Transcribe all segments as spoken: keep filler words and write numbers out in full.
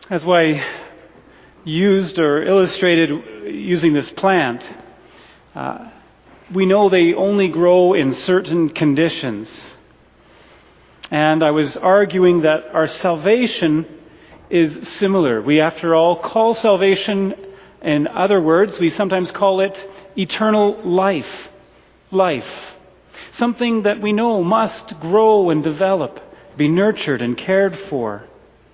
As I used or illustrated using this plant, uh, we know they only grow in certain conditions. And I was arguing that our salvation is similar. We, after all, call salvation, in other words, we sometimes call it eternal life. Life. Something that we know must grow and develop, be nurtured and cared for.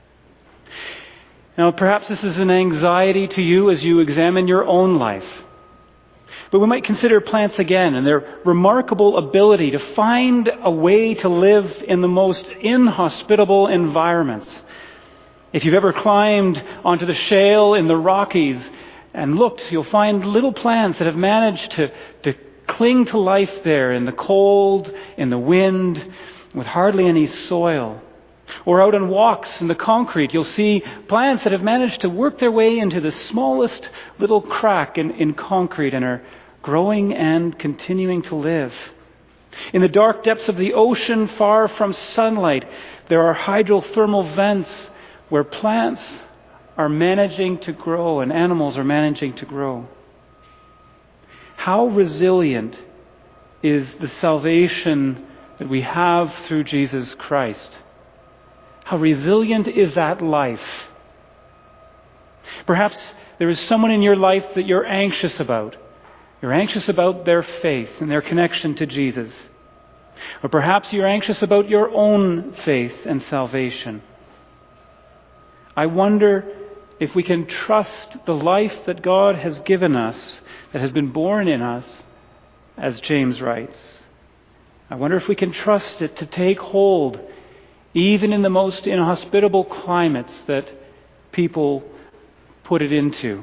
Now, perhaps this is an anxiety to you as you examine your own life. But we might consider plants again and their remarkable ability to find a way to live in the most inhospitable environments. If you've ever climbed onto the shale in the Rockies and looked, you'll find little plants that have managed to, to cling to life there in the cold, in the wind, with hardly any soil. Or out on walks in the concrete, you'll see plants that have managed to work their way into the smallest little crack in, in concrete and are growing and continuing to live. In the dark depths of the ocean, far from sunlight, there are hydrothermal vents where plants are managing to grow and animals are managing to grow. How resilient is the salvation that we have through Jesus Christ? How resilient is that life? Perhaps there is someone in your life that you're anxious about. You're anxious about their faith and their connection to Jesus. Or perhaps you're anxious about your own faith and salvation. I wonder if we can trust the life that God has given us, that has been born in us, as James writes. I wonder if we can trust it to take hold even in the most inhospitable climates that people put it into.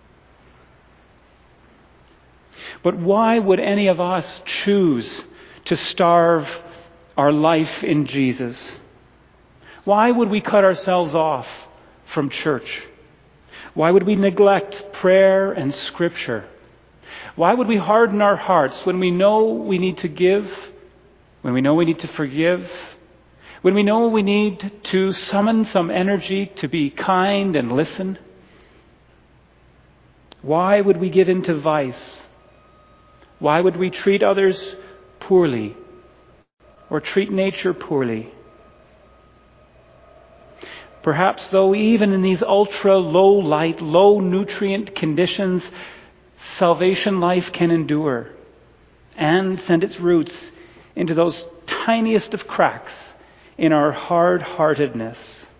But why would any of us choose to starve our life in Jesus? Why would we cut ourselves off from church? Why would we neglect prayer and Scripture? Why would we harden our hearts when we know we need to give, when we know we need to forgive, when we know we need to summon some energy to be kind and listen? Why would we give in to vice? Why would we treat others poorly or treat nature poorly? Perhaps, though, even in these ultra low light, low nutrient conditions, salvation life can endure and send its roots into those tiniest of cracks in our hard-heartedness.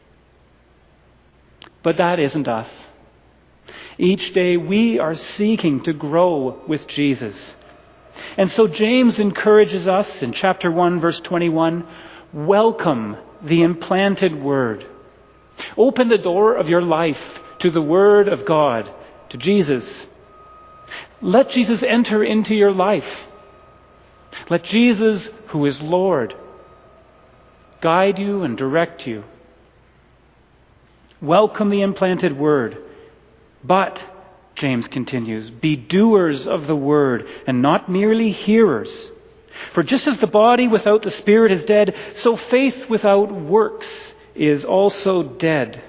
But that isn't us. Each day we are seeking to grow with Jesus. And so James encourages us in chapter one, verse twenty-one, welcome the implanted word. Open the door of your life to the Word of God, to Jesus. Let Jesus enter into your life. Let Jesus, who is Lord, guide you and direct you. Welcome the implanted Word. But, James continues, be doers of the Word and not merely hearers. For just as the body without the Spirit is dead, so faith without works is also dead.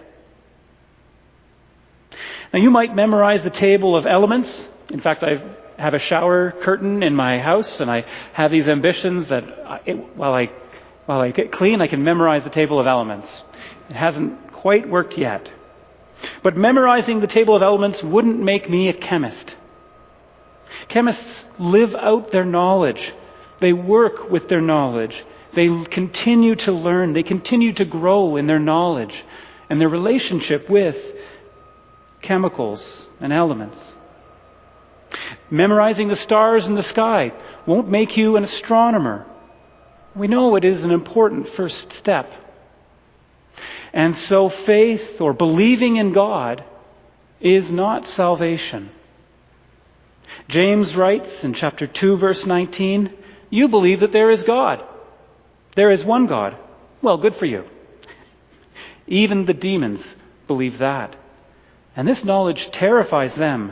Now you might memorize the table of elements. In fact, I have a shower curtain in my house, and I have these ambitions that I, while I while I get clean, I can memorize the table of elements. It hasn't quite worked yet. But memorizing the table of elements wouldn't make me a chemist. Chemists live out their knowledge. They work with their knowledge. They continue to learn. They continue to grow in their knowledge and their relationship with chemicals and elements. Memorizing the stars in the sky won't make you an astronomer. We know it is an important first step. And so faith or believing in God is not salvation. James writes in chapter two, verse nineteen, you believe that there is God. There is one God. Well, good for you. Even the demons believe that. And this knowledge terrifies them.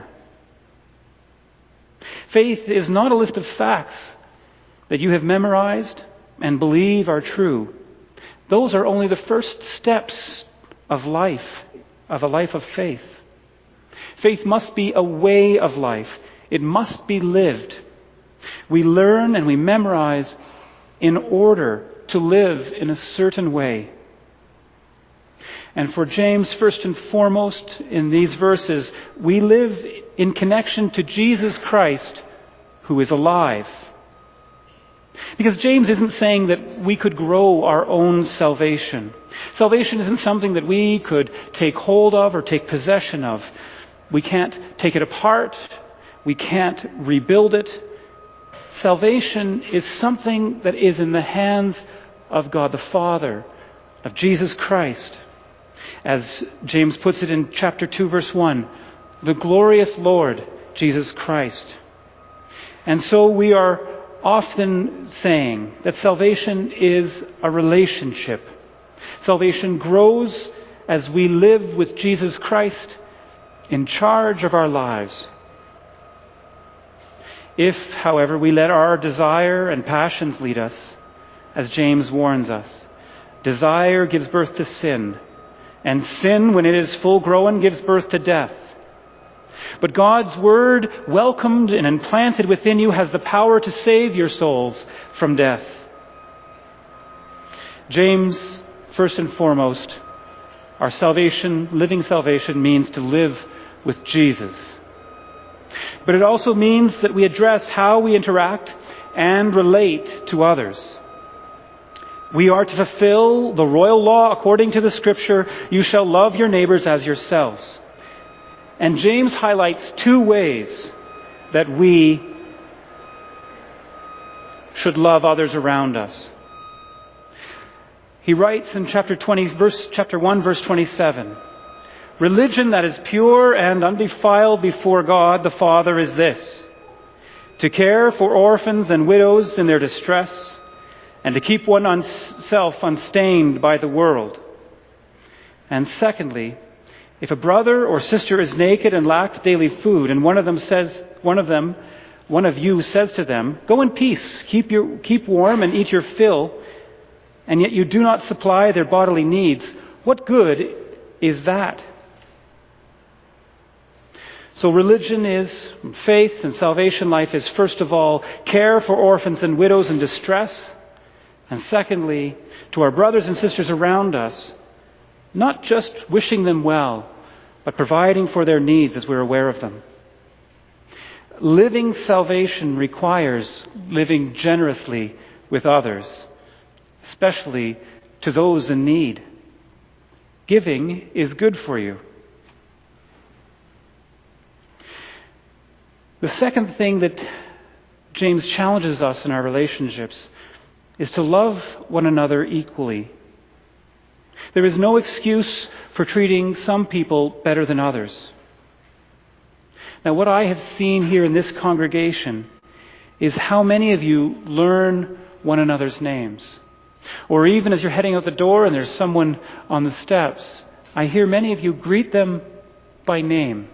Faith is not a list of facts that you have memorized and believe are true. Those are only the first steps of life of a life of faith. Faith must be a way of life. It must be lived. We learn and we memorize in order to live in a certain way. And for James, first and foremost, in these verses, we live in connection to Jesus Christ, who is alive. Because James isn't saying that we could grow our own salvation. Salvation isn't something that we could take hold of or take possession of. We can't take it apart. We can't rebuild it. Salvation is something that is in the hands of God the Father, of Jesus Christ. As James puts it in chapter two, verse one, the glorious Lord, Jesus Christ. And so we are often saying that salvation is a relationship. Salvation grows as we live with Jesus Christ in charge of our lives. If, however, we let our desire and passions lead us, as James warns us, desire gives birth to sin, and sin, when it is full grown, gives birth to death. But God's word, welcomed and implanted within you, has the power to save your souls from death. James, first and foremost, our salvation, living salvation, means to live with Jesus. But it also means that we address how we interact and relate to others. We are to fulfill the royal law according to the Scripture, you shall love your neighbors as yourselves. And James highlights two ways that we should love others around us. He writes in chapter twenty, verse chapter one, verse twenty-seven, religion that is pure and undefiled before God the Father is this: to care for orphans and widows in their distress, and to keep oneself unstained by the world. And secondly, if a brother or sister is naked and lacks daily food, and one of them says, one of them, one of you says to them, go in peace, keep your keep warm and eat your fill, and yet you do not supply their bodily needs, what good is that? So religion is, faith and salvation life is, first of all, care for orphans and widows in distress. And secondly, to our brothers and sisters around us, not just wishing them well, but providing for their needs as we're aware of them. Living salvation requires living generously with others, especially to those in need. Giving is good for you. The second thing that James challenges us in our relationships is to love one another equally. There is no excuse for treating some people better than others. Now, what I have seen here in this congregation is how many of you learn one another's names. Or even as you're heading out the door and there's someone on the steps, I hear many of you greet them by name.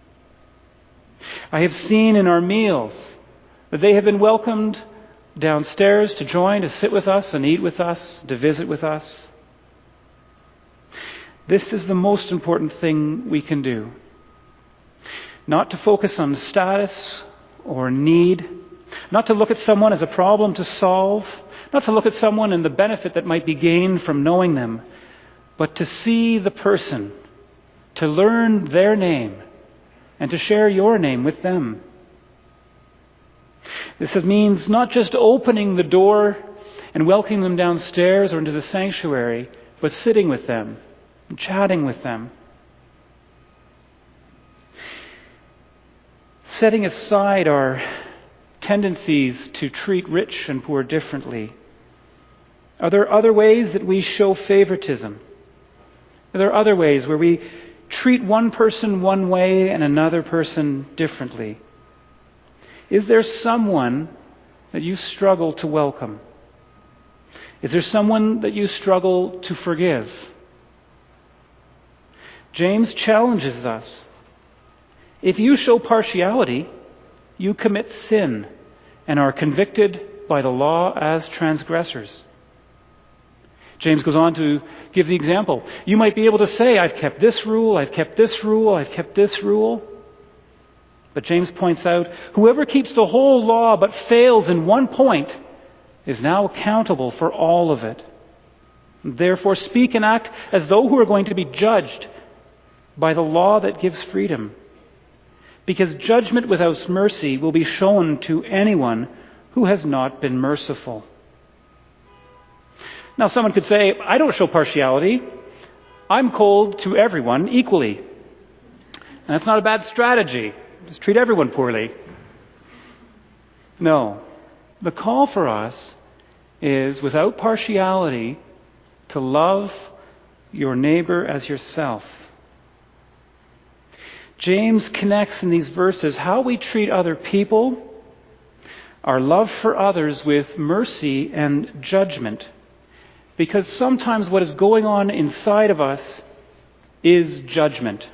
I have seen in our meals that they have been welcomed downstairs to join, to sit with us and eat with us, to visit with us. This is the most important thing we can do. Not to focus on status or need, not to look at someone as a problem to solve, not to look at someone and the benefit that might be gained from knowing them, but to see the person, to learn their name, and to share your name with them. This means not just opening the door and welcoming them downstairs or into the sanctuary, but sitting with them and chatting with them. Setting aside our tendencies to treat rich and poor differently. Are there other ways that we show favoritism? Are there other ways where we treat one person one way and another person differently? Is there someone that you struggle to welcome? Is there someone that you struggle to forgive? James challenges us. If you show partiality, you commit sin and are convicted by the law as transgressors. James goes on to give the example. You might be able to say, I've kept this rule, I've kept this rule, I've kept this rule. But James points out, whoever keeps the whole law but fails in one point is now accountable for all of it. Therefore, speak and act as though who are going to be judged by the law that gives freedom. Because judgment without mercy will be shown to anyone who has not been merciful. Now, someone could say, I don't show partiality. I'm cold to everyone equally. And that's not a bad strategy. Just treat everyone poorly. No. The call for us is, without partiality, to love your neighbor as yourself. James connects in these verses how we treat other people, our love for others, with mercy and judgment. Because sometimes what is going on inside of us is judgment.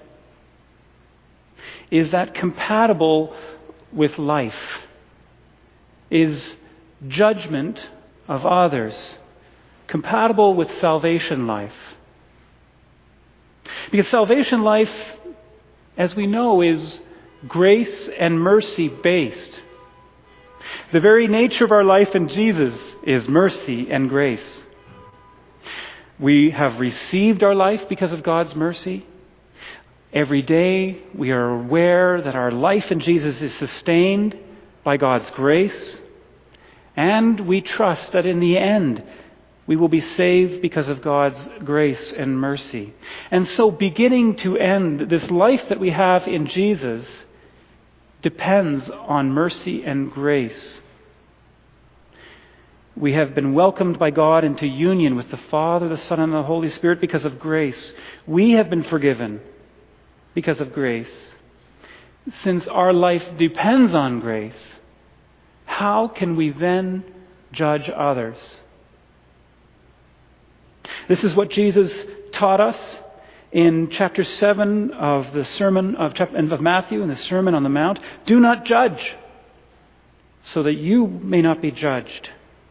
Is that compatible with life? Is judgment of others compatible with salvation life? Because salvation life, as we know, is grace and mercy based. The very nature of our life in Jesus is mercy and grace. We have received our life because of God's mercy. Every day we are aware that our life in Jesus is sustained by God's grace. And we trust that in the end we will be saved because of God's grace and mercy. And so beginning to end, this life that we have in Jesus depends on mercy and grace. We have been welcomed by God into union with the Father, the Son, and the Holy Spirit because of grace. We have been forgiven because of grace. Since our life depends on grace, how can we then judge others? This is what Jesus taught us in chapter seven of the sermon of, of Matthew, in the Sermon on the Mount. Do not judge, so that you may not be judged.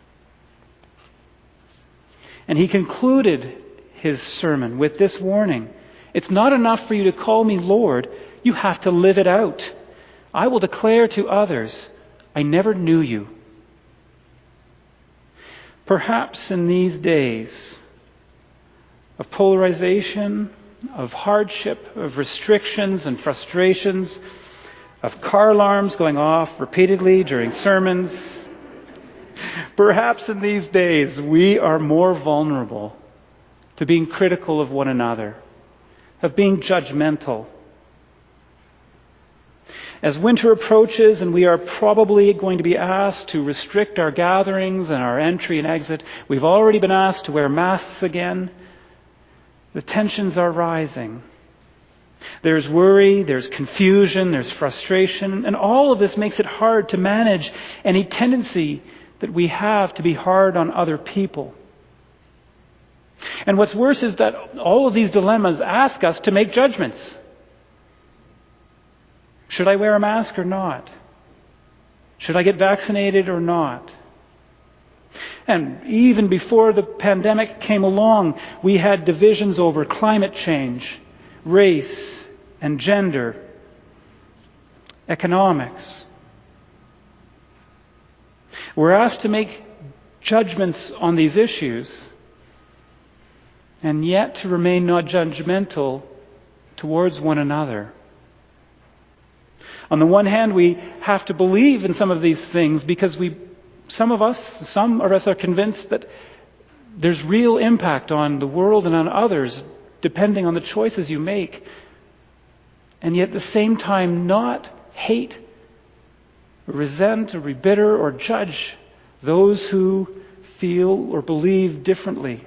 And he concluded his sermon with this warning. It's not enough for you to call me Lord. You have to live it out. I will declare to others, I never knew you. Perhaps in these days of polarization, of hardship, of restrictions and frustrations, of car alarms going off repeatedly during sermons, perhaps in these days we are more vulnerable to being critical of one another, of being judgmental. As winter approaches and we are probably going to be asked to restrict our gatherings and our entry and exit, we've already been asked to wear masks again. The tensions are rising. There's worry, there's confusion, there's frustration, and all of this makes it hard to manage any tendency that we have to be hard on other people. And what's worse is that all of these dilemmas ask us to make judgments. Should I wear a mask or not? Should I get vaccinated or not? And even before the pandemic came along, we had divisions over climate change, race and gender, economics. We're asked to make judgments on these issues, and yet to remain not judgmental towards one another. On the one hand, we have to believe in some of these things because we, some of us, some of us are convinced that there's real impact on the world and on others depending on the choices you make. And yet at the same time not hate, resent, or be bitter, or judge those who feel or believe differently.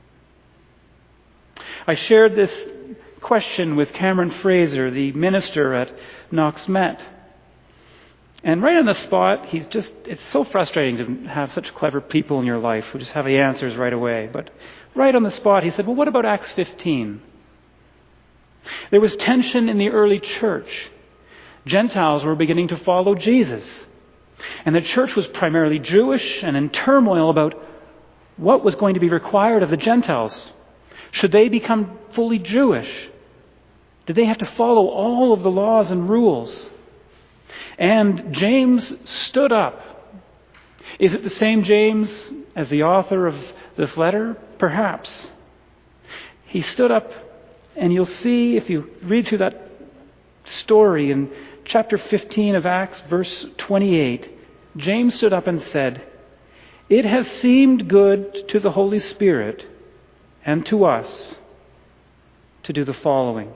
I shared this question with Cameron Fraser, the minister at Knox Met. And right on the spot, he's just, it's so frustrating to have such clever people in your life who just have the answers right away. But right on the spot, he said, well, what about Acts fifteen? There was tension in the early church. Gentiles were beginning to follow Jesus. And the church was primarily Jewish and in turmoil about what was going to be required of the Gentiles? Should they become fully Jewish? Did they have to follow all of the laws and rules? And James stood up. Is it the same James as the author of this letter? Perhaps. He stood up, and you'll see if you read through that story in chapter fifteen of Acts, verse twenty-eight, James stood up and said, "It has seemed good to the Holy Spirit and to us to do the following.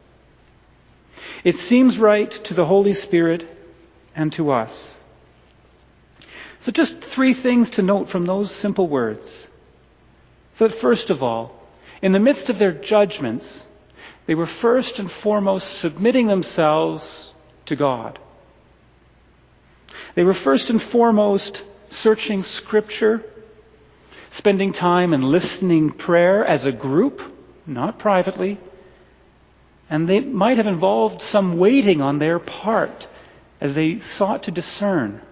It seems right to the Holy Spirit and to us." So just three things to note from those simple words. So that first of all, in the midst of their judgments, they were first and foremost submitting themselves to God. They were first and foremost searching Scripture, spending time and listening prayer as a group, not privately. And they might have involved some waiting on their part as they sought to discern.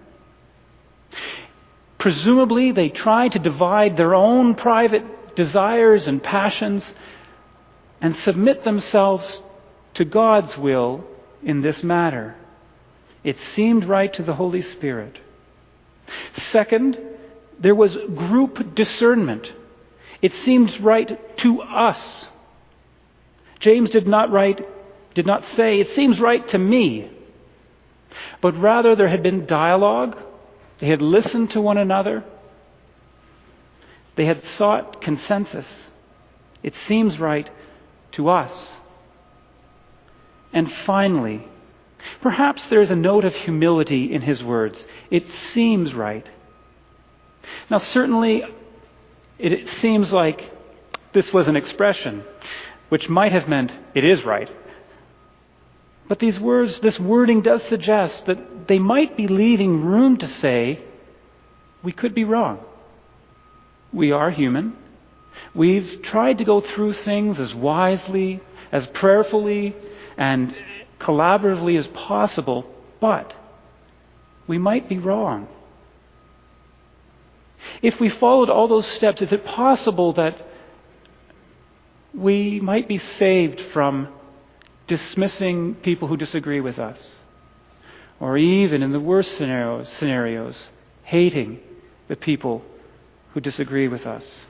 Presumably, they tried to divide their own private desires and passions and submit themselves to God's will in this matter. It seemed right to the Holy Spirit. Second, there was group discernment. It seems right to us. James did not write, did not say, "It seems right to me." But rather there had been dialogue. They had listened to one another. They had sought consensus. It seems right to us. And finally, perhaps there is a note of humility in his words. It seems right. Now certainly it, it seems like this was an expression which might have meant it is right. But these words, this wording does suggest that they might be leaving room to say, we could be wrong. We are human. We've tried to go through things as wisely, as prayerfully, and collaboratively as possible, but we might be wrong. If we followed all those steps, is it possible that we might be saved from dismissing people who disagree with us? Or even in the worst scenarios, scenarios, hating the people who disagree with us?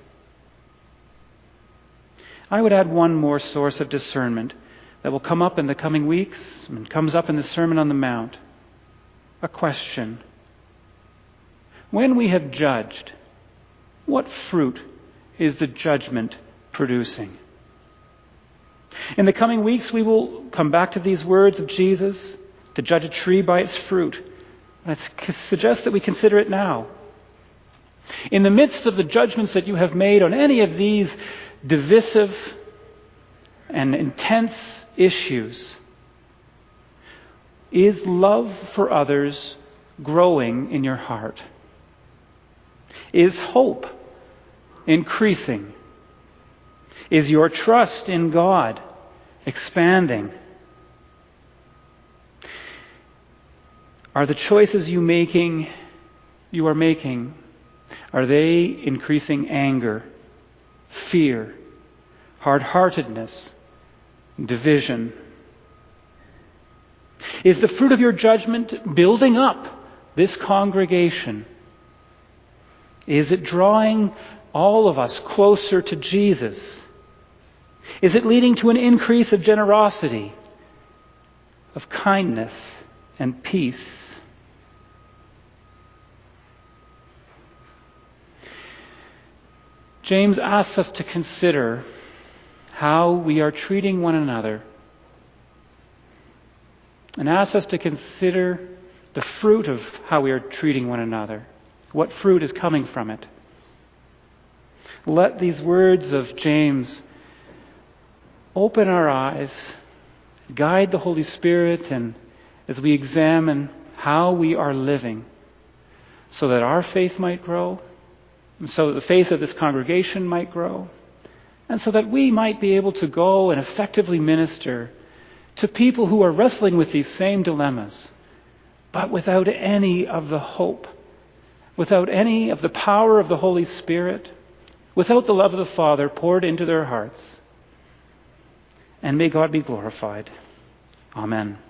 I would add one more source of discernment that will come up in the coming weeks and comes up in the Sermon on the Mount. A question. When we have judged, what fruit is the judgment producing? In the coming weeks, we will come back to these words of Jesus, to judge a tree by its fruit. I suggest that we consider it now. In the midst of the judgments that you have made on any of these divisive and intense issues, is love for others growing in your heart? Is hope increasing? Is your trust in God expanding? Are the choices you making, you are making, are they increasing anger, fear, hard-heartedness, division? Is the fruit of your judgment building up this congregation? Is it drawing all of us closer to Jesus? Is it leading to an increase of generosity, of kindness and peace? James asks us to consider how we are treating one another, and asks us to consider the fruit of how we are treating one another. What fruit is coming from it? Let these words of James open our eyes, guide the Holy Spirit, and as we examine how we are living, so that our faith might grow, and so that the faith of this congregation might grow, and so that we might be able to go and effectively minister to people who are wrestling with these same dilemmas, but without any of the hope, without any of the power of the Holy Spirit, without the love of the Father poured into their hearts. And may God be glorified. Amen.